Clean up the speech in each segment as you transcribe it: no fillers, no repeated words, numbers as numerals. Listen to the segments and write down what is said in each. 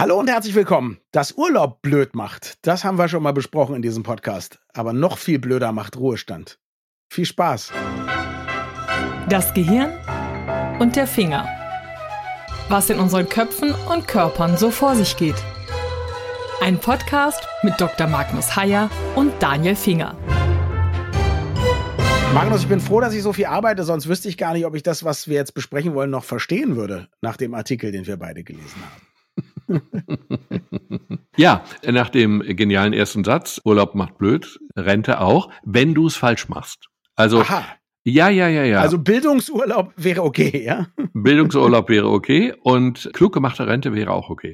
Hallo und herzlich willkommen. Dass Urlaub blöd macht, das haben wir schon mal besprochen in diesem Podcast. Aber noch viel blöder macht Ruhestand. Viel Spaß. Das Gehirn und der Finger. Was in unseren Köpfen und Körpern so vor sich geht. Ein Podcast mit Dr. Magnus Heyer und Daniel Finger. Magnus, ich bin froh, dass ich so viel arbeite, sonst wüsste ich gar nicht, ob ich das, was wir jetzt besprechen wollen, noch verstehen würde, nach dem Artikel, den wir beide gelesen haben. Ja, nach dem genialen ersten Satz, Urlaub macht blöd, Rente auch, wenn du es falsch machst. Also, Aha. Ja. Also Bildungsurlaub wäre okay, ja? Bildungsurlaub wäre okay und klug gemachte Rente wäre auch okay.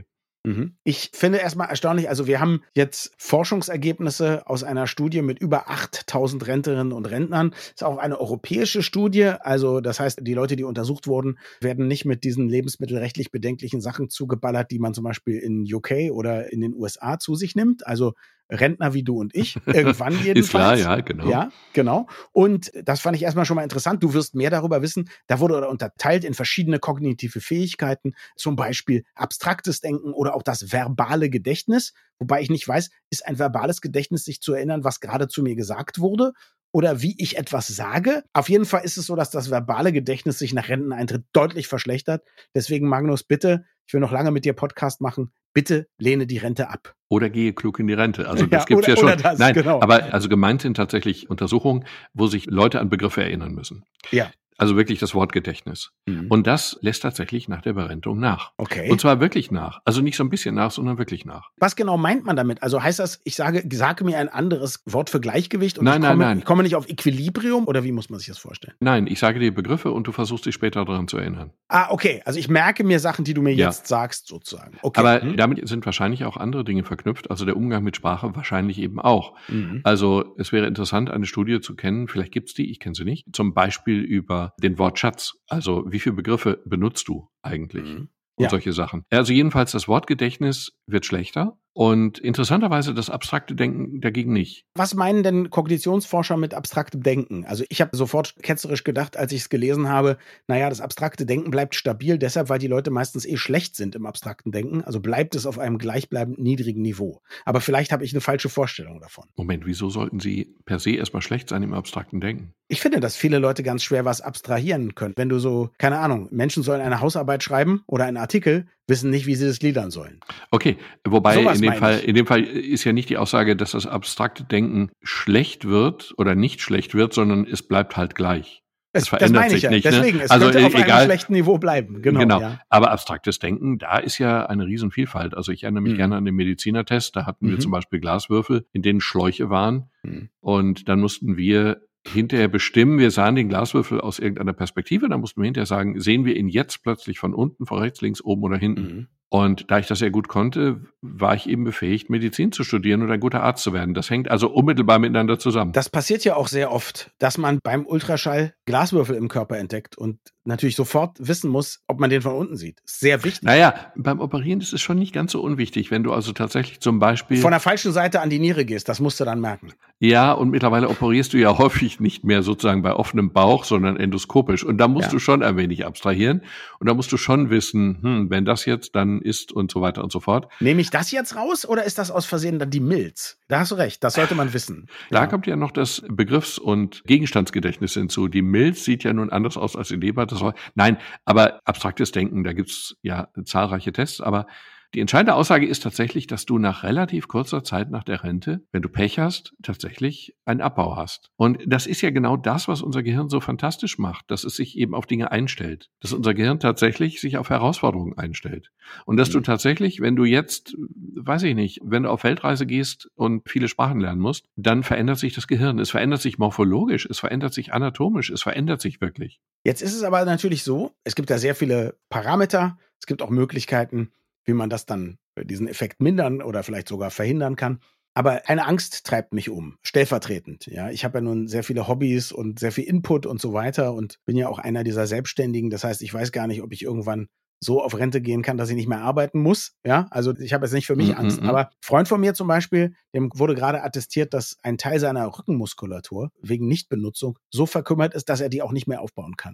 Ich finde erstmal erstaunlich, also wir haben jetzt Forschungsergebnisse aus einer Studie mit über 8.000 Rentnerinnen und Rentnern. Das ist auch eine europäische Studie, also das heißt, die Leute, die untersucht wurden, werden nicht mit diesen lebensmittelrechtlich bedenklichen Sachen zugeballert, die man zum Beispiel in UK oder in den USA zu sich nimmt, also Rentner wie du und ich, irgendwann jedenfalls. Ist klar, ja, genau. Ja, genau. Und das fand ich erstmal schon mal interessant. Du wirst mehr darüber wissen. Da wurde unterteilt in verschiedene kognitive Fähigkeiten, zum Beispiel abstraktes Denken oder auch das verbale Gedächtnis. Wobei ich nicht weiß, ist ein verbales Gedächtnis, sich zu erinnern, was gerade zu mir gesagt wurde? Oder wie ich etwas sage. Auf jeden Fall ist es so, dass das verbale Gedächtnis sich nach Renteneintritt deutlich verschlechtert. Deswegen, Magnus, bitte, ich will noch lange mit dir Podcast machen, bitte lehne die Rente ab. Oder gehe klug in die Rente. Also das gibt's ja schon. Das, Nein, genau. Aber also gemeint sind tatsächlich Untersuchungen, wo sich Leute an Begriffe erinnern müssen. Ja. Also wirklich das Wortgedächtnis. Und das lässt tatsächlich nach der Berentung nach. Okay. Und zwar wirklich nach. Also nicht so ein bisschen nach, sondern wirklich nach. Was genau meint man damit? Also heißt das, ich sage mir ein anderes Wort für Gleichgewicht und Nein. Ich komme nicht auf Equilibrium oder wie muss man sich das vorstellen? Nein, ich sage dir Begriffe und du versuchst dich später daran zu erinnern. Ah, okay. Also ich merke mir Sachen, die du mir jetzt sagst, sozusagen. Okay. Aber damit sind wahrscheinlich auch andere Dinge verknüpft. Also der Umgang mit Sprache wahrscheinlich eben auch. Also es wäre interessant, eine Studie zu kennen, vielleicht gibt's die, ich kenne sie nicht, zum Beispiel über den Wortschatz. Also wie viele Begriffe benutzt du eigentlich? Und solche Sachen. Also jedenfalls das Wortgedächtnis wird schlechter und interessanterweise das abstrakte Denken dagegen nicht. Was meinen denn Kognitionsforscher mit abstraktem Denken? Also ich habe sofort ketzerisch gedacht, als ich es gelesen habe, naja, das abstrakte Denken bleibt stabil, deshalb, weil die Leute meistens schlecht sind im abstrakten Denken. Also bleibt es auf einem gleichbleibend niedrigen Niveau. Aber vielleicht habe ich eine falsche Vorstellung davon. Moment, wieso sollten sie per se erstmal schlecht sein im abstrakten Denken? Ich finde, dass viele Leute ganz schwer was abstrahieren können. Wenn du so, keine Ahnung, Menschen sollen eine Hausarbeit schreiben oder einen Artikel, wissen nicht, wie sie das gliedern sollen. Okay, wobei in dem Fall ist ja nicht die Aussage, dass das abstrakte Denken schlecht wird oder nicht schlecht wird, sondern es bleibt halt gleich. Es verändert sich nicht. Deswegen, es also könnte auf einem schlechten Niveau bleiben. Genau. Ja. Aber abstraktes Denken, da ist ja eine Riesenvielfalt. Also ich erinnere mich gerne an den Medizinertest. Da hatten wir zum Beispiel Glaswürfel, in denen Schläuche waren. Und dann mussten wir hinterher bestimmen, wir sahen den Glaswürfel aus irgendeiner Perspektive, dann mussten wir hinterher sagen, sehen wir ihn jetzt plötzlich von unten, von rechts, links, oben oder hinten. Und da ich das sehr gut konnte, war ich eben befähigt, Medizin zu studieren und ein guter Arzt zu werden. Das hängt also unmittelbar miteinander zusammen. Das passiert ja auch sehr oft, dass man beim Ultraschall Glaswürfel im Körper entdeckt und natürlich sofort wissen muss, ob man den von unten sieht. Sehr wichtig. Naja, beim Operieren ist es schon nicht ganz so unwichtig, wenn du also tatsächlich zum Beispiel von der falschen Seite an die Niere gehst, das musst du dann merken. Ja, und mittlerweile operierst du ja häufig nicht mehr sozusagen bei offenem Bauch, sondern endoskopisch. Und da musst du schon ein wenig abstrahieren. Und da musst du schon wissen, wenn das jetzt dann ist und so weiter und so fort. Nehme ich das jetzt raus oder ist das aus Versehen dann die Milz? Da hast du recht, das sollte man wissen. Da kommt ja noch das Begriffs- und Gegenstandsgedächtnis hinzu. Die Milz sieht ja nun anders aus als die Leber. Nein, aber abstraktes Denken, da gibt's ja zahlreiche Tests, aber die entscheidende Aussage ist tatsächlich, dass du nach relativ kurzer Zeit nach der Rente, wenn du Pech hast, tatsächlich einen Abbau hast. Und das ist ja genau das, was unser Gehirn so fantastisch macht, dass es sich eben auf Dinge einstellt. Dass unser Gehirn tatsächlich sich auf Herausforderungen einstellt. Und dass du tatsächlich, wenn du jetzt, weiß ich nicht, wenn du auf Weltreise gehst und viele Sprachen lernen musst, dann verändert sich das Gehirn. Es verändert sich morphologisch, es verändert sich anatomisch, es verändert sich wirklich. Jetzt ist es aber natürlich so, es gibt da sehr viele Parameter, es gibt auch Möglichkeiten, wie man das dann, diesen Effekt mindern oder vielleicht sogar verhindern kann. Aber eine Angst treibt mich stellvertretend. Ja, ich habe ja nun sehr viele Hobbys und sehr viel Input und so weiter und bin ja auch einer dieser Selbstständigen. Das heißt, ich weiß gar nicht, ob ich irgendwann so auf Rente gehen kann, dass ich nicht mehr arbeiten muss. Ja, also ich habe jetzt nicht für mich Angst. Aber ein Freund von mir zum Beispiel, dem wurde gerade attestiert, dass ein Teil seiner Rückenmuskulatur wegen Nichtbenutzung so verkümmert ist, dass er die auch nicht mehr aufbauen kann.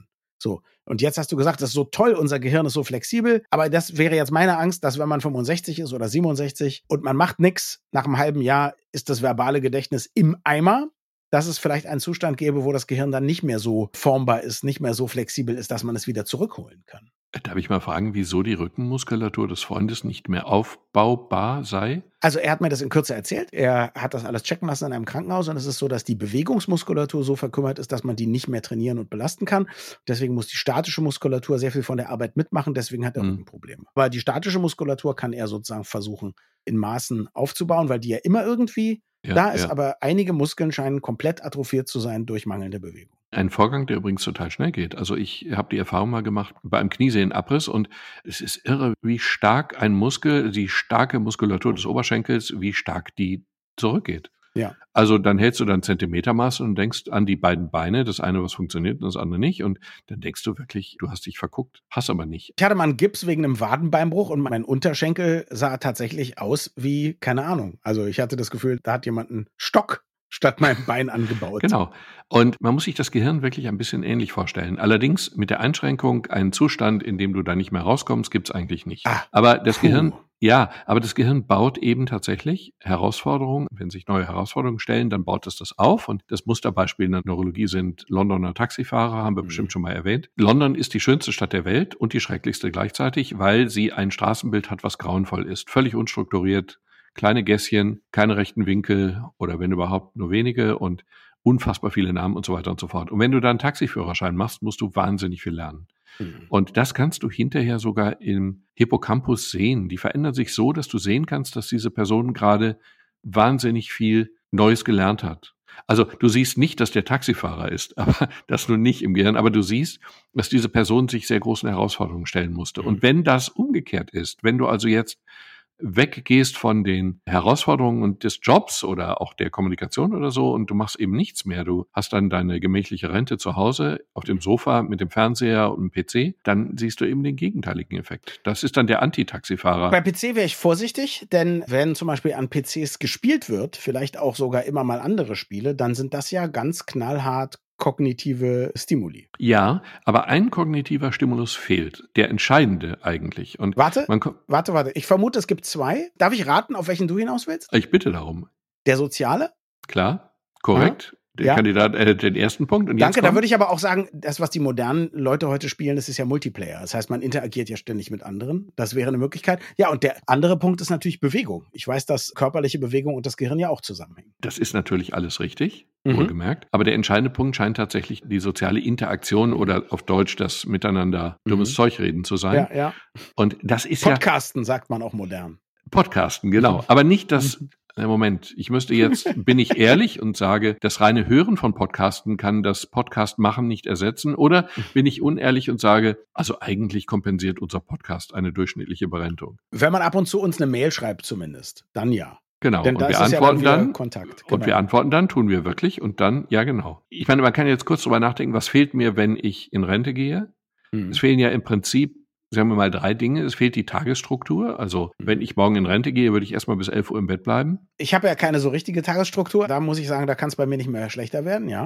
So. Und jetzt hast du gesagt, das ist so toll, unser Gehirn ist so flexibel. Aber das wäre jetzt meine Angst, dass wenn man 65 ist oder 67 und man macht nichts, nach einem halben Jahr ist das verbale Gedächtnis im Eimer, dass es vielleicht einen Zustand gäbe, wo das Gehirn dann nicht mehr so formbar ist, nicht mehr so flexibel ist, dass man es wieder zurückholen kann. Darf ich mal fragen, wieso die Rückenmuskulatur des Freundes nicht mehr aufbaubar sei? Also er hat mir das in Kürze erzählt. Er hat das alles checken lassen in einem Krankenhaus und es ist so, dass die Bewegungsmuskulatur so verkümmert ist, dass man die nicht mehr trainieren und belasten kann. Deswegen muss die statische Muskulatur sehr viel von der Arbeit mitmachen. Deswegen hat er Rückenprobleme. Aber die statische Muskulatur kann er sozusagen versuchen, in Maßen aufzubauen, weil die ja immer irgendwie da ist. Aber einige Muskeln scheinen komplett atrophiert zu sein durch mangelnde Bewegung. Ein Vorgang, der übrigens total schnell geht. Also ich habe die Erfahrung mal gemacht bei einem Kniesehnenabriss und es ist irre, wie stark ein Muskel, die starke Muskulatur des Oberschenkels, wie stark die zurückgeht. Ja. Also dann hältst du dann Zentimetermaß und denkst an die beiden Beine, das eine, was funktioniert und das andere nicht. Und dann denkst du wirklich, du hast dich verguckt, hast aber nicht. Ich hatte mal einen Gips wegen einem Wadenbeinbruch und mein Unterschenkel sah tatsächlich aus wie, keine Ahnung. Also ich hatte das Gefühl, da hat jemand einen Stock statt meinem Bein angebaut. Genau. Und man muss sich das Gehirn wirklich ein bisschen ähnlich vorstellen. Allerdings mit der Einschränkung, einen Zustand, in dem du da nicht mehr rauskommst, gibt's eigentlich nicht. Aber das Gehirn, aber das Gehirn baut eben tatsächlich Herausforderungen. Wenn sich neue Herausforderungen stellen, dann baut es das auf. Und das Musterbeispiel in der Neurologie sind Londoner Taxifahrer, haben wir bestimmt schon mal erwähnt. London ist die schönste Stadt der Welt und die schrecklichste gleichzeitig, weil sie ein Straßenbild hat, was grauenvoll ist. Völlig unstrukturiert. Kleine Gässchen, keine rechten Winkel oder wenn überhaupt nur wenige und unfassbar viele Namen und so weiter und so fort. Und wenn du da einen Taxiführerschein machst, musst du wahnsinnig viel lernen. Und das kannst du hinterher sogar im Hippocampus sehen. Die verändern sich so, dass du sehen kannst, dass diese Person gerade wahnsinnig viel Neues gelernt hat. Also du siehst nicht, dass der Taxifahrer ist, aber das nur nicht im Gehirn, aber du siehst, dass diese Person sich sehr großen Herausforderungen stellen musste. Und wenn das umgekehrt ist, wenn du also jetzt weggehst von den Herausforderungen und des Jobs oder auch der Kommunikation oder so und du machst eben nichts mehr, du hast dann deine gemächliche Rente zu Hause auf dem Sofa mit dem Fernseher und dem PC, dann siehst du eben den gegenteiligen Effekt. Das ist dann der Anti-Taxifahrer. Bei PC wäre ich vorsichtig, denn wenn zum Beispiel an PCs gespielt wird, vielleicht auch sogar immer mal andere Spiele, dann sind das ja ganz knallhart kognitive Stimuli. Ja, aber ein kognitiver Stimulus fehlt, der entscheidende eigentlich. Und Warte. Ich vermute, es gibt zwei. Darf ich raten, auf welchen du hinaus willst? Ich bitte darum. Der soziale? Klar, korrekt. Der Kandidat, den ersten Punkt. Und danke, da würde ich aber auch sagen, das, was die modernen Leute heute spielen, das ist ja Multiplayer. Das heißt, man interagiert ja ständig mit anderen. Das wäre eine Möglichkeit. Ja, und der andere Punkt ist natürlich Bewegung. Ich weiß, dass körperliche Bewegung und das Gehirn ja auch zusammenhängen. Das ist natürlich alles richtig, wohlgemerkt. Aber der entscheidende Punkt scheint tatsächlich die soziale Interaktion oder auf Deutsch das Miteinander dummes Zeug reden zu sein. Ja. Und das ist Podcasten sagt man auch modern. Podcasten, genau. Aber nicht das... Moment, bin ich ehrlich und sage, das reine Hören von Podcasten kann das Podcast machen nicht ersetzen, oder bin ich unehrlich und sage, also eigentlich kompensiert unser Podcast eine durchschnittliche Berentung. Wenn man ab und zu uns eine Mail schreibt zumindest, dann ja. Genau, denn und wir antworten dann Kontakt. Genau. Und wir antworten dann, tun wir wirklich und dann, ja genau. Ich meine, man kann jetzt kurz drüber nachdenken, was fehlt mir, wenn ich in Rente gehe? Es fehlen ja im Prinzip, sagen wir mal, 3 Dinge. Es fehlt die Tagesstruktur. Also wenn ich morgen in Rente gehe, würde ich erstmal bis 11 Uhr im Bett bleiben. Ich habe ja keine so richtige Tagesstruktur. Da muss ich sagen, da kann es bei mir nicht mehr schlechter werden, ja.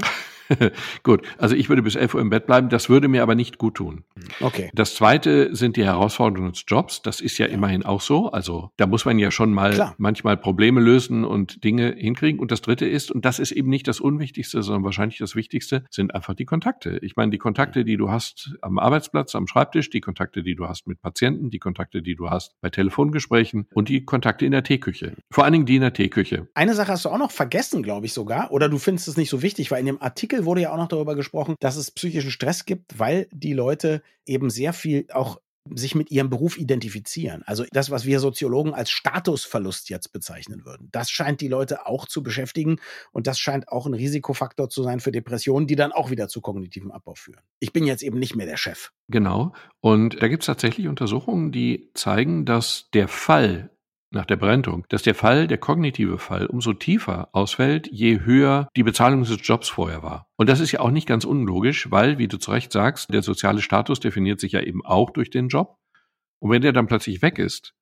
Gut, also ich würde bis 11 Uhr im Bett bleiben. Das würde mir aber nicht gut tun. Okay. Das Zweite sind die Herausforderungen des Jobs. Das ist ja immerhin auch so. Also da muss man ja schon mal manchmal Probleme lösen und Dinge hinkriegen. Und das Dritte ist, und das ist eben nicht das Unwichtigste, sondern wahrscheinlich das Wichtigste, sind einfach die Kontakte. Ich meine, die Kontakte, die du hast am Arbeitsplatz, am Schreibtisch, die Kontakte, die du hast mit Patienten, die Kontakte, die du hast bei Telefongesprächen und die Kontakte in der Teeküche. Vor allen Dingen die in der Teeküche. Eine Sache hast du auch noch vergessen, glaube ich sogar, oder du findest es nicht so wichtig, weil in dem Artikel wurde ja auch noch darüber gesprochen, dass es psychischen Stress gibt, weil die Leute eben sehr viel auch sich mit ihrem Beruf identifizieren. Also das, was wir Soziologen als Statusverlust jetzt bezeichnen würden. Das scheint die Leute auch zu beschäftigen und das scheint auch ein Risikofaktor zu sein für Depressionen, die dann auch wieder zu kognitivem Abbau führen. Ich bin jetzt eben nicht mehr der Chef. Genau. Und da gibt es tatsächlich Untersuchungen, die zeigen, dass der Fall nach der Berentung, dass der kognitive Fall, umso tiefer ausfällt, je höher die Bezahlung des Jobs vorher war. Und das ist ja auch nicht ganz unlogisch, weil, wie du zu Recht sagst, der soziale Status definiert sich ja eben auch durch den Job. Und wenn der dann plötzlich weg ist,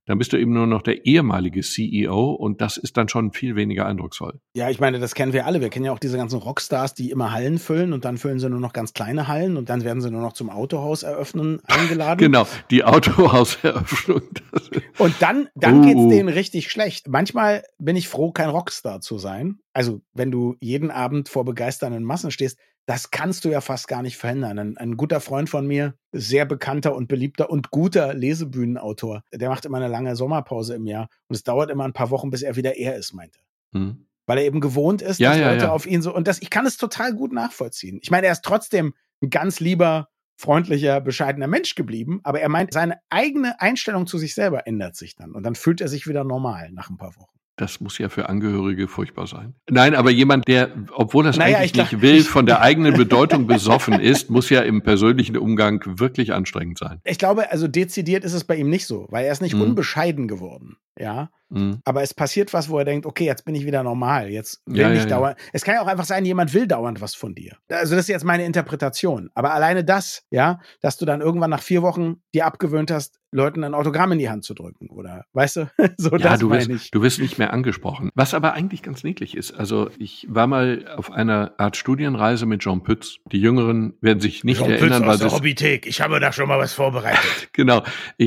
dann bist du eben nur noch der ehemalige CEO und das ist dann schon viel weniger eindrucksvoll. Ja, ich meine, das kennen wir alle. Wir kennen ja auch diese ganzen Rockstars, die immer Hallen füllen und dann füllen sie nur noch ganz kleine Hallen und dann werden sie nur noch zum Autohaus eröffnen eingeladen. Genau, die Autohauseröffnung. Und dann geht's denen richtig schlecht. Manchmal bin ich froh, kein Rockstar zu sein. Also, wenn du jeden Abend vor begeisternden Massen stehst, das kannst du ja fast gar nicht verhindern. Ein guter Freund von mir, sehr bekannter und beliebter und guter Lesebühnenautor, der macht immer eine lange Sommerpause im Jahr und es dauert immer ein paar Wochen, bis er wieder er ist, meinte. Weil er eben gewohnt ist, dass Leute auf ihn so, und ich kann es total gut nachvollziehen. Ich meine, er ist trotzdem ein ganz lieber, freundlicher, bescheidener Mensch geblieben, aber er meint, seine eigene Einstellung zu sich selber ändert sich dann und dann fühlt er sich wieder normal nach ein paar Wochen. Das muss ja für Angehörige furchtbar sein. Nein, aber jemand, der, obwohl das eigentlich nicht will, von der eigenen Bedeutung besoffen ist, muss ja im persönlichen Umgang wirklich anstrengend sein. Ich glaube, also dezidiert ist es bei ihm nicht so, weil er ist nicht unbescheiden geworden. Ja, aber es passiert was, wo er denkt, okay, jetzt bin ich wieder normal, jetzt will ich dauernd. Es kann ja auch einfach sein, jemand will dauernd was von dir. Also das ist jetzt meine Interpretation. Aber alleine das, ja, dass du dann irgendwann nach 4 Wochen dir abgewöhnt hast, Leuten ein Autogramm in die Hand zu drücken, oder, weißt du? So, ja, das meine ich. Du wirst nicht mehr angesprochen. Was aber eigentlich ganz niedlich ist. Also ich war mal auf einer Art Studienreise mit Jean Pütz. Die Jüngeren werden sich nicht Jean erinnern, Pütz aus der Hobbythek. Ich habe da schon mal was vorbereitet. Genau,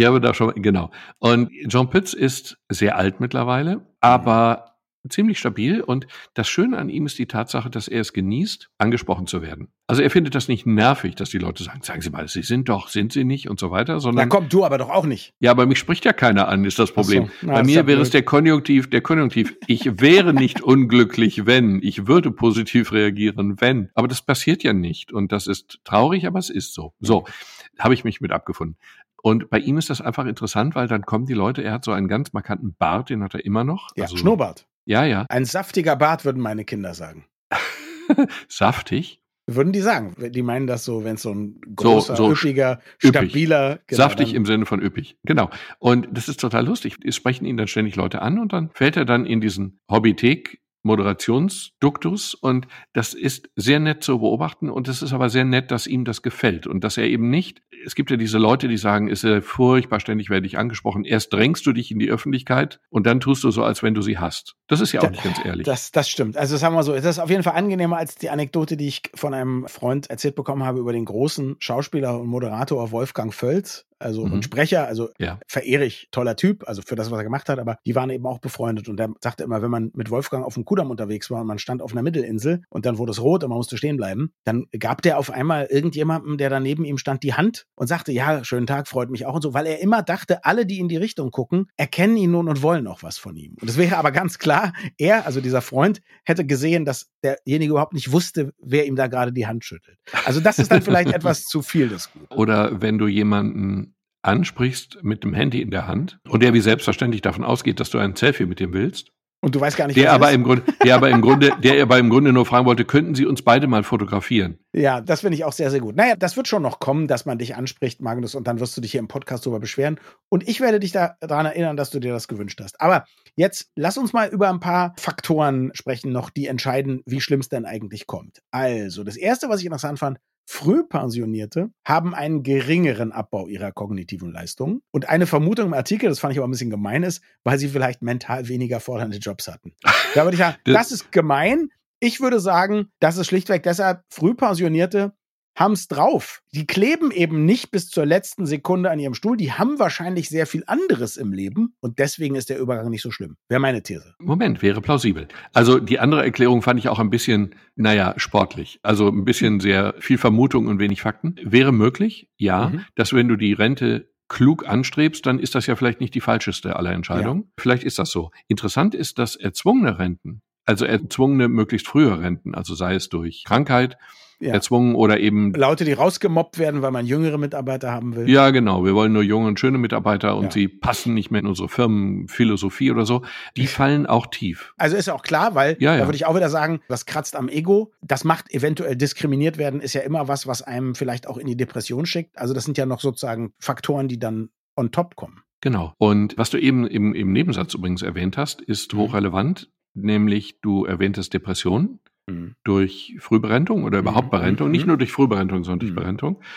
Und Jean Pütz ist sehr alt mittlerweile, aber ziemlich stabil. Und das Schöne an ihm ist die Tatsache, dass er es genießt, angesprochen zu werden. Also er findet das nicht nervig, dass die Leute sagen Sie mal, sind Sie nicht und so weiter, sondern. Na komm, du aber doch auch nicht. Ja, aber mich spricht ja keiner an, ist das Problem. Bei mir wäre es der Konjunktiv. Ich wäre nicht unglücklich, wenn. Ich würde positiv reagieren, wenn. Aber das passiert ja nicht. Und das ist traurig, aber es ist so. So, habe ich mich mit abgefunden. Und bei ihm ist das einfach interessant, weil dann kommen die Leute, er hat so einen ganz markanten Bart, den hat er immer noch. Ja, also, Schnurrbart. Ja. Ein saftiger Bart, würden meine Kinder sagen. Saftig? Würden die sagen. Die meinen das so, wenn es so ein großer, üppiger, stabiler. Genau, saftig im Sinne von üppig. Genau. Und das ist total lustig. Es sprechen ihn dann ständig Leute an und dann fällt er dann in diesen Hobbythek Moderationsduktus und das ist sehr nett zu beobachten und es ist aber sehr nett, dass ihm das gefällt und dass er eben nicht, es gibt ja diese Leute, die sagen, ist ja furchtbar, ständig werde ich angesprochen, erst drängst du dich in die Öffentlichkeit und dann tust du so, als wenn du sie hast. Das ist ja auch nicht ganz ehrlich. Das stimmt. Also sagen wir so, das ist auf jeden Fall angenehmer als die Anekdote, die ich von einem Freund erzählt bekommen habe über den großen Schauspieler und Moderator Wolfgang Völz. Also und Sprecher, also verehre ich, toller Typ, also für das, was er gemacht hat, aber die waren eben auch befreundet und der sagte immer, wenn man mit Wolfgang auf dem Kudamm unterwegs war und man stand auf einer Mittelinsel und dann wurde es rot und man musste stehen bleiben, dann gab der auf einmal irgendjemandem, der da neben ihm stand, die Hand und sagte, ja, schönen Tag, freut mich auch und so, weil er immer dachte, alle, die in die Richtung gucken, erkennen ihn nun und wollen auch was von ihm. Und es wäre aber ganz klar, er, also dieser Freund, hätte gesehen, dass derjenige überhaupt nicht wusste, wer ihm da gerade die Hand schüttelt. Also das ist dann vielleicht etwas zu viel des Guten. Oder wenn du jemanden ansprichst mit dem Handy in der Hand und der wie selbstverständlich davon ausgeht, dass du ein Selfie mit ihm willst. Und du weißt gar nicht, der aber im Grunde nur fragen wollte, könnten Sie uns beide mal fotografieren? Ja, das finde ich auch sehr, sehr gut. Naja, das wird schon noch kommen, dass man dich anspricht, Magnus, und dann wirst du dich hier im Podcast darüber beschweren. Und ich werde dich daran erinnern, dass du dir das gewünscht hast. Aber jetzt lass uns mal über ein paar Faktoren sprechen noch, die entscheiden, wie schlimm es denn eigentlich kommt. Also, das Erste, was ich interessant fand, Frühpensionierte haben einen geringeren Abbau ihrer kognitiven Leistungen. Und eine Vermutung im Artikel, das fand ich aber ein bisschen gemein, ist, weil sie vielleicht mental weniger fordernde Jobs hatten. Da würde ich sagen, das ist gemein. Ich würde sagen, das ist schlichtweg deshalb, Frühpensionierte haben es drauf. Die kleben eben nicht bis zur letzten Sekunde an ihrem Stuhl. Die haben wahrscheinlich sehr viel anderes im Leben und deswegen ist der Übergang nicht so schlimm. Wäre meine These. Moment, wäre plausibel. Also die andere Erklärung fand ich auch ein bisschen, sportlich. Also ein bisschen sehr viel Vermutung und wenig Fakten. Wäre möglich, dass wenn du die Rente klug anstrebst, dann ist das ja vielleicht nicht die falscheste aller Entscheidungen. Ja. Vielleicht ist das so. Interessant ist, dass erzwungene Renten, also erzwungene möglichst frühe Renten, also sei es durch Krankheit, erzwungen oder eben Leute, die rausgemobbt werden, weil man jüngere Mitarbeiter haben will. Ja, genau. Wir wollen nur junge und schöne Mitarbeiter und sie passen nicht mehr in unsere Firmenphilosophie oder so. Die fallen auch tief. Also ist ja auch klar, weil da würde ich auch wieder sagen, das kratzt am Ego. Das macht eventuell diskriminiert werden, ist ja immer was einem vielleicht auch in die Depression schickt. Also das sind ja noch sozusagen Faktoren, die dann on top kommen. Genau. Und was du eben im Nebensatz übrigens erwähnt hast, ist hochrelevant, nämlich du erwähntest Depressionen. Durch Frühberentung oder überhaupt Berentung, nicht nur durch Frühberentung, sondern durch Berentung.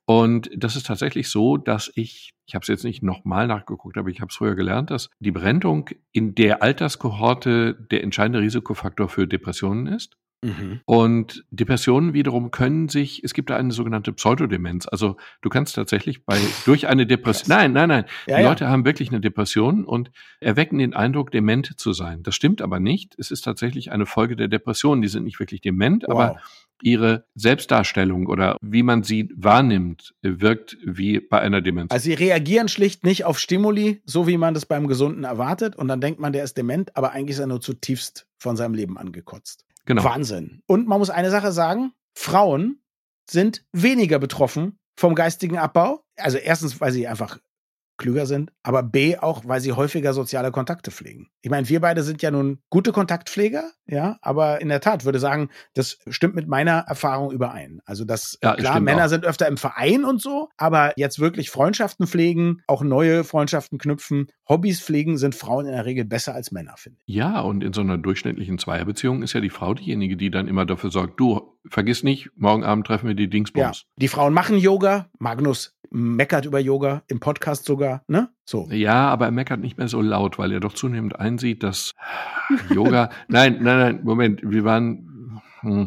Und das ist tatsächlich so, dass ich habe es jetzt nicht nochmal nachgeguckt, aber ich habe es früher gelernt, dass die Berentung in der Alterskohorte der entscheidende Risikofaktor für Depressionen ist. Mhm. Und Depressionen wiederum es gibt da eine sogenannte Pseudodemenz. Also du kannst tatsächlich durch eine Depression, nein. Die Leute haben wirklich eine Depression und erwecken den Eindruck, dement zu sein. Das stimmt aber nicht. Es ist tatsächlich eine Folge der Depression. Die sind nicht wirklich dement, aber ihre Selbstdarstellung oder wie man sie wahrnimmt, wirkt wie bei einer Demenz. Also sie reagieren schlicht nicht auf Stimuli, so wie man das beim Gesunden erwartet. Und dann denkt man, der ist dement, aber eigentlich ist er nur zutiefst von seinem Leben angekotzt. Genau. Wahnsinn. Und man muss eine Sache sagen, Frauen sind weniger betroffen vom geistigen Abbau. Also erstens, weil sie einfach klüger sind, aber B auch, weil sie häufiger soziale Kontakte pflegen. Ich meine, wir beide sind ja nun gute Kontaktpfleger, ja, aber in der Tat würde sagen, das stimmt mit meiner Erfahrung überein. Also klar, Männer sind öfter im Verein und so, aber jetzt wirklich Freundschaften pflegen, auch neue Freundschaften knüpfen, Hobbys pflegen, sind Frauen in der Regel besser als Männer, finde ich. Ja, und in so einer durchschnittlichen Zweierbeziehung ist ja die Frau diejenige, die dann immer dafür sorgt, du, vergiss nicht, morgen Abend treffen wir die Dingsbums. Ja, die Frauen machen Yoga, Magnus meckert über Yoga, im Podcast sogar, ne? So. Ja, aber er meckert nicht mehr so laut, weil er doch zunehmend einsieht, dass Yoga, nein, Moment, wir waren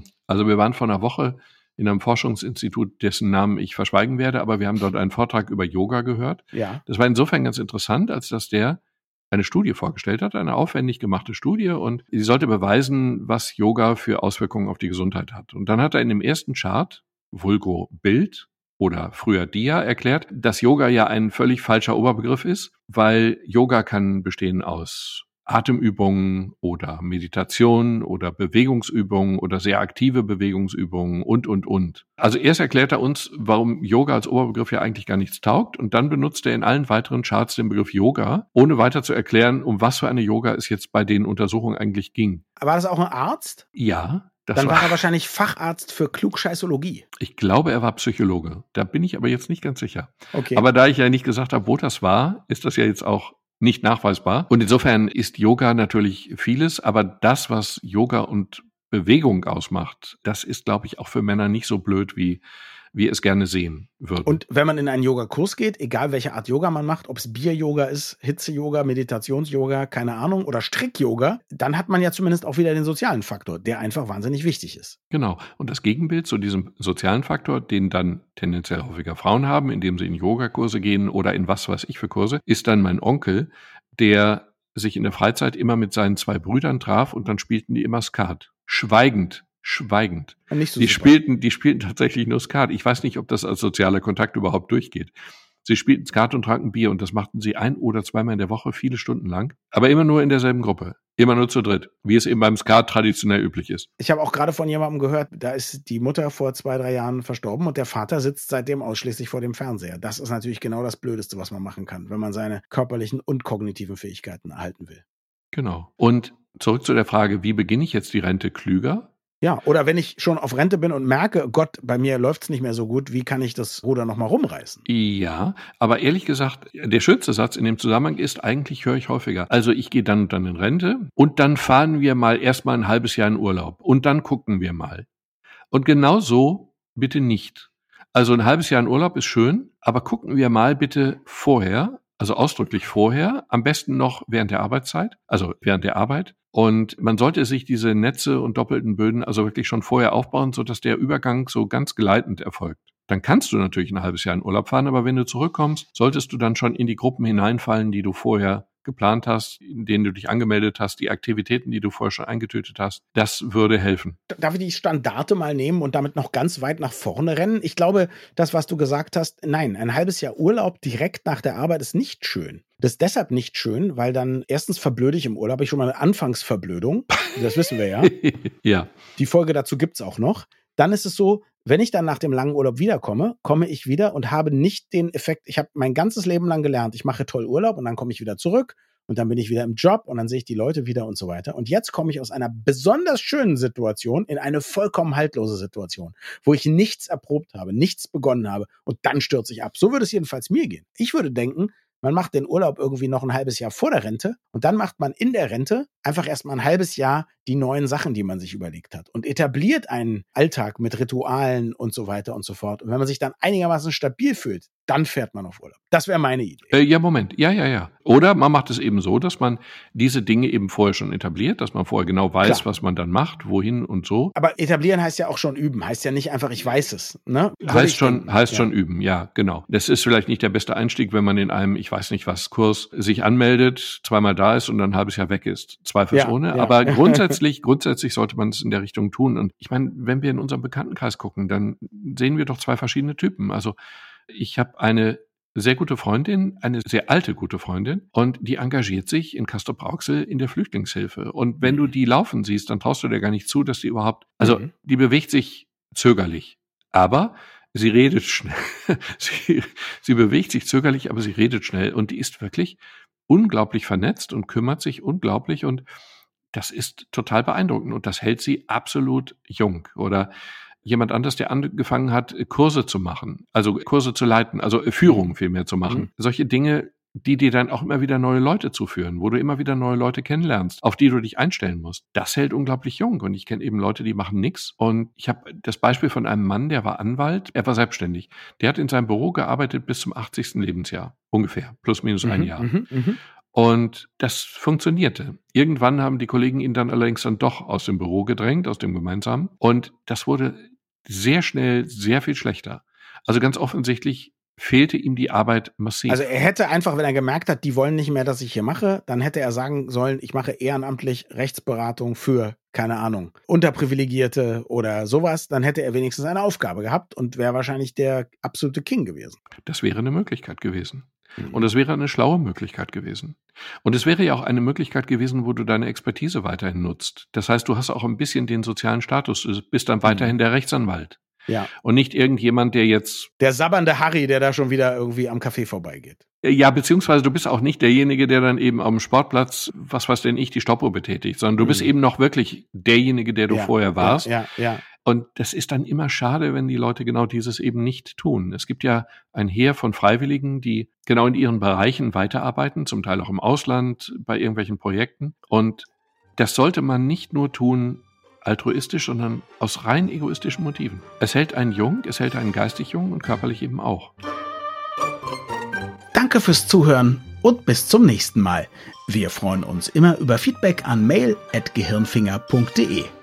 vor einer Woche in einem Forschungsinstitut, dessen Namen ich verschweigen werde, aber wir haben dort einen Vortrag über Yoga gehört. Ja. Das war insofern ganz interessant, als dass der eine Studie vorgestellt hat, eine aufwendig gemachte Studie, und sie sollte beweisen, was Yoga für Auswirkungen auf die Gesundheit hat. Und dann hat er in dem ersten Chart, vulgo Bild, oder früher Dia, erklärt, dass Yoga ja ein völlig falscher Oberbegriff ist, weil Yoga kann bestehen aus Atemübungen oder Meditation oder Bewegungsübungen oder sehr aktive Bewegungsübungen und. Also erst erklärt er uns, warum Yoga als Oberbegriff ja eigentlich gar nichts taugt, und dann benutzt er in allen weiteren Charts den Begriff Yoga, ohne weiter zu erklären, um was für eine Yoga es jetzt bei den Untersuchungen eigentlich ging. War das auch ein Arzt? Ja. Dann war er wahrscheinlich Facharzt für Klugscheißologie. Ich glaube, er war Psychologe. Da bin ich aber jetzt nicht ganz sicher. Okay. Aber da ich ja nicht gesagt habe, wo das war, ist das ja jetzt auch nicht nachweisbar. Und insofern ist Yoga natürlich vieles, aber das, was Yoga und Bewegung ausmacht, das ist, glaube ich, auch für Männer nicht so blöd, wie wir es gerne sehen würden. Und wenn man in einen Yogakurs geht, egal welche Art Yoga man macht, ob es Bier-Yoga ist, Hitze-Yoga, Meditations-Yoga, keine Ahnung, oder Strick-Yoga, dann hat man ja zumindest auch wieder den sozialen Faktor, der einfach wahnsinnig wichtig ist. Genau. Und das Gegenbild zu diesem sozialen Faktor, den dann tendenziell häufiger Frauen haben, indem sie in Yogakurse gehen oder in was weiß ich für Kurse, ist dann mein Onkel, der sich in der Freizeit immer mit seinen 2 Brüdern traf, und dann spielten die immer Skat. Schweigend. Nicht so die spielten tatsächlich nur Skat. Ich weiß nicht, ob das als sozialer Kontakt überhaupt durchgeht. Sie spielten Skat und tranken Bier, und das machten sie 1 oder 2-mal in der Woche, viele Stunden lang. Aber immer nur in derselben Gruppe. Immer nur zu dritt. Wie es eben beim Skat traditionell üblich ist. Ich habe auch gerade von jemandem gehört, da ist die Mutter vor 2-3 Jahren verstorben und der Vater sitzt seitdem ausschließlich vor dem Fernseher. Das ist natürlich genau das Blödeste, was man machen kann, wenn man seine körperlichen und kognitiven Fähigkeiten erhalten will. Genau. Und zurück zu der Frage, wie beginne ich jetzt die Rente klüger? Ja, oder wenn ich schon auf Rente bin und merke, Gott, bei mir läuft's nicht mehr so gut, wie kann ich das Ruder nochmal rumreißen? Ja, aber ehrlich gesagt, der schönste Satz in dem Zusammenhang ist, eigentlich höre ich häufiger. Also ich gehe dann in Rente und dann fahren wir mal erstmal ein halbes Jahr in Urlaub und dann gucken wir mal. Und genau so bitte nicht. Also ein halbes Jahr in Urlaub ist schön, aber gucken wir mal bitte vorher, also ausdrücklich vorher, am besten noch während der Arbeitszeit, also während der Arbeit. Und man sollte sich diese Netze und doppelten Böden also wirklich schon vorher aufbauen, sodass der Übergang so ganz gleitend erfolgt. Dann kannst du natürlich ein halbes Jahr in Urlaub fahren, aber wenn du zurückkommst, solltest du dann schon in die Gruppen hineinfallen, die du vorher geplant hast, in denen du dich angemeldet hast, die Aktivitäten, die du vorher schon eingetütet hast. Das würde helfen. Darf ich die Standarte mal nehmen und damit noch ganz weit nach vorne rennen? Ich glaube, das, was du gesagt hast, nein, ein halbes Jahr Urlaub direkt nach der Arbeit ist nicht schön. Das ist deshalb nicht schön, weil dann erstens verblöde ich im Urlaub. Habe ich schon mal eine Anfangsverblödung. Das wissen wir ja. Ja. Die Folge dazu gibt's auch noch. Dann ist es so, wenn ich dann nach dem langen Urlaub wiederkomme, komme ich wieder und habe nicht den Effekt, ich habe mein ganzes Leben lang gelernt, ich mache toll Urlaub und dann komme ich wieder zurück und dann bin ich wieder im Job und dann sehe ich die Leute wieder und so weiter. Und jetzt komme ich aus einer besonders schönen Situation in eine vollkommen haltlose Situation, wo ich nichts erprobt habe, nichts begonnen habe und dann stürze ich ab. So würde es jedenfalls mir gehen. Ich würde denken, man macht den Urlaub irgendwie noch ein halbes Jahr vor der Rente und dann macht man in der Rente einfach erstmal ein halbes Jahr die neuen Sachen, die man sich überlegt hat und etabliert einen Alltag mit Ritualen und so weiter und so fort. Und wenn man sich dann einigermaßen stabil fühlt, dann fährt man auf Urlaub. Das wäre meine Idee. Ja, Moment. Ja. Oder man macht es eben so, dass man diese Dinge eben vorher schon etabliert, dass man vorher genau weiß, Klar. was man dann macht, wohin und so. Aber etablieren heißt ja auch schon üben. Heißt ja nicht einfach, ich weiß es. Ne? Heißt schon üben, ja, genau. Das ist vielleicht nicht der beste Einstieg, wenn man in einem, ich weiß nicht was, Kurs sich anmeldet, zweimal da ist und dann ein halbes Jahr weg ist. Zweifelsohne. Ja. Aber grundsätzlich sollte man es in der Richtung tun. Und ich meine, wenn wir in unserem Bekanntenkreis gucken, dann sehen wir doch zwei verschiedene Typen. Also ich habe eine sehr gute Freundin, eine sehr alte gute Freundin, und die engagiert sich in Castrop-Rauxel in der Flüchtlingshilfe. Und wenn du die laufen siehst, dann traust du dir gar nicht zu, dass die überhaupt, also die bewegt sich zögerlich, aber sie redet schnell. Sie bewegt sich zögerlich, aber sie redet schnell, und die ist wirklich unglaublich vernetzt und kümmert sich unglaublich, und das ist total beeindruckend, und das hält sie absolut jung. Oder jemand anders, der angefangen hat, Kurse zu machen, also Kurse zu leiten, also Führung vielmehr zu machen. Solche Dinge, die dir dann auch immer wieder neue Leute zuführen, wo du immer wieder neue Leute kennenlernst, auf die du dich einstellen musst. Das hält unglaublich jung, und ich kenne eben Leute, die machen nichts. Und ich habe das Beispiel von einem Mann, der war Anwalt, er war selbstständig. Der hat in seinem Büro gearbeitet bis zum 80. Lebensjahr, ungefähr, plus minus ein Jahr. Und das funktionierte. Irgendwann haben die Kollegen ihn dann allerdings dann doch aus dem Büro gedrängt, aus dem Gemeinsamen. Und das wurde sehr schnell sehr viel schlechter. Also ganz offensichtlich fehlte ihm die Arbeit massiv. Also er hätte einfach, wenn er gemerkt hat, die wollen nicht mehr, dass ich hier mache, dann hätte er sagen sollen, ich mache ehrenamtlich Rechtsberatung für, keine Ahnung, Unterprivilegierte oder sowas. Dann hätte er wenigstens eine Aufgabe gehabt und wäre wahrscheinlich der absolute King gewesen. Das wäre eine Möglichkeit gewesen. Und es wäre eine schlaue Möglichkeit gewesen. Und es wäre ja auch eine Möglichkeit gewesen, wo du deine Expertise weiterhin nutzt. Das heißt, du hast auch ein bisschen den sozialen Status, du bist dann weiterhin der Rechtsanwalt. Ja. Und nicht irgendjemand, der jetzt... Der sabbernde Harry, der da schon wieder irgendwie am Café vorbeigeht. Ja, beziehungsweise du bist auch nicht derjenige, der dann eben am Sportplatz, was weiß denn ich, die Stoppuhr betätigt, sondern du bist eben noch wirklich derjenige, der du vorher warst. Ja. Und das ist dann immer schade, wenn die Leute genau dieses eben nicht tun. Es gibt ja ein Heer von Freiwilligen, die genau in ihren Bereichen weiterarbeiten, zum Teil auch im Ausland bei irgendwelchen Projekten. Und das sollte man nicht nur tun altruistisch, sondern aus rein egoistischen Motiven. Es hält einen jung, es hält einen geistig jung und körperlich eben auch. Danke fürs Zuhören und bis zum nächsten Mal. Wir freuen uns immer über Feedback an mail@gehirnfinger.de.